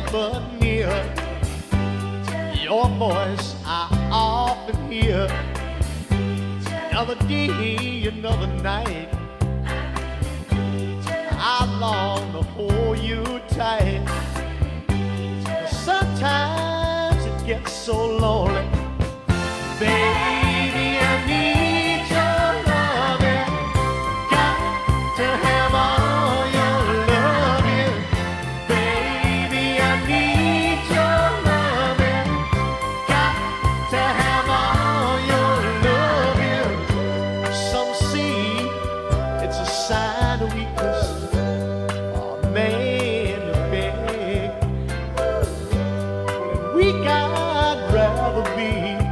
but near. Your voice I often hear. Another day, another night, I long to hold you tight. But sometimes it gets so lonely. Baby, I need your loving. Got to have all your loving. Baby, I need your loving. Got to have all your loving. Some see it's a sign of weakness, or a man to beg. Weak I'd rather be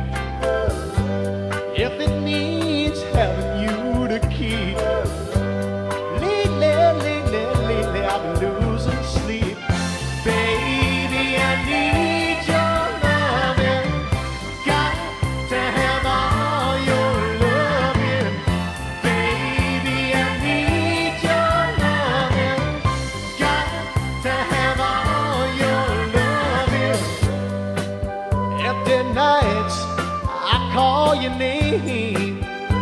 if it means having you to keep. Lately, I've been losing sleep. Baby, I need your loving. Got to have all your loving. Baby, I need your loving. Got to have all your loving. Empty nights, I call your name,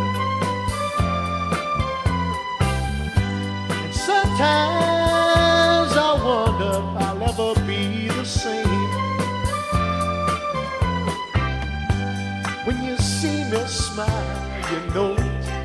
and sometimes I wonder if I'll ever be the same. When you see me smile, you know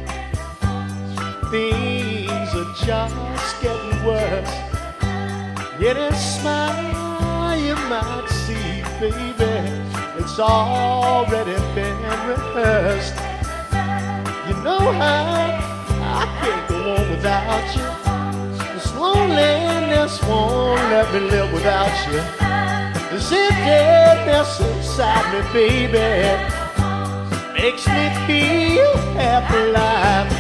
things are just getting worse. Yet a smile you might see, baby, it's already been rehearsed. You know how I can't go on without you. This loneliness won't let me live without you. This emptiness inside me, baby, makes me feel half alive.